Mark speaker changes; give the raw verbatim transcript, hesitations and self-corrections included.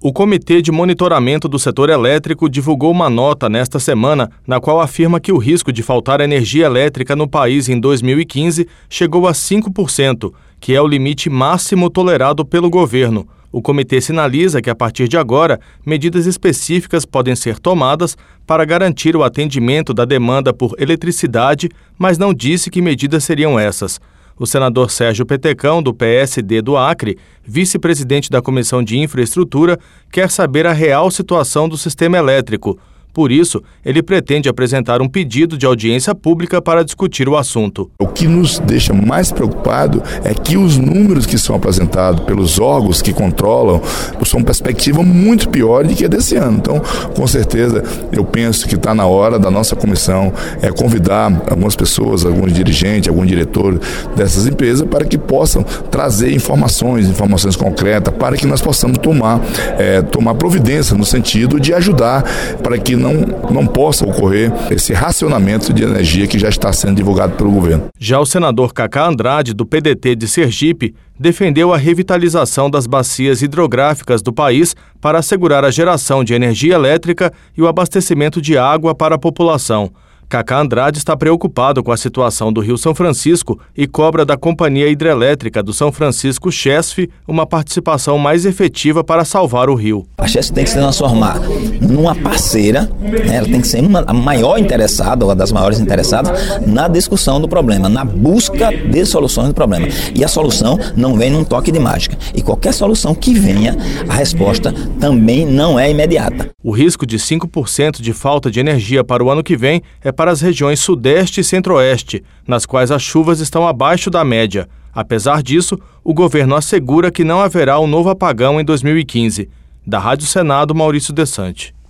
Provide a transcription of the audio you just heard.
Speaker 1: O Comitê de Monitoramento do Setor Elétrico divulgou uma nota nesta semana na qual afirma que o risco de faltar energia elétrica no país em dois mil e quinze chegou a cinco por cento, que é o limite máximo tolerado pelo governo. O comitê sinaliza que, a partir de agora, medidas específicas podem ser tomadas para garantir o atendimento da demanda por eletricidade, mas não disse que medidas seriam essas. O senador Sérgio Petecão, do P S D do Acre, vice-presidente da Comissão de Infraestrutura, quer saber a real situação do sistema elétrico. Por isso, ele pretende apresentar um pedido de audiência pública para discutir o assunto.
Speaker 2: O que nos deixa mais preocupado é que os números que são apresentados pelos órgãos que controlam são uma perspectiva muito pior do que a desse ano. Então, com certeza, eu penso que está na hora da nossa comissão é, convidar algumas pessoas, alguns dirigentes, algum diretor dessas empresas para que possam trazer informações, informações concretas, para que nós possamos tomar, é, tomar providência no sentido de ajudar para que Não, não possa ocorrer esse racionamento de energia que já está sendo divulgado pelo governo.
Speaker 1: Já o senador Cacá Andrade, do P D T de Sergipe, defendeu a revitalização das bacias hidrográficas do país para assegurar a geração de energia elétrica e o abastecimento de água para a população. Cacá Andrade está preocupado com a situação do Rio São Francisco e cobra da Companhia Hidrelétrica do São Francisco, Chesf, uma participação mais efetiva para salvar o rio.
Speaker 3: A Chesf tem que se transformar numa parceira, né? Ela tem que ser uma, a maior interessada, uma das maiores interessadas, na discussão do problema, na busca de soluções do problema. E a solução não vem num toque de mágica. E qualquer solução que venha, a resposta também não é imediata.
Speaker 1: O risco de cinco por cento de falta de energia para o ano que vem é para as regiões Sudeste e Centro-Oeste, nas quais as chuvas estão abaixo da média. Apesar disso, o governo assegura que não haverá um novo apagão em dois mil e quinze. Da Rádio Senado, Maurício Desante.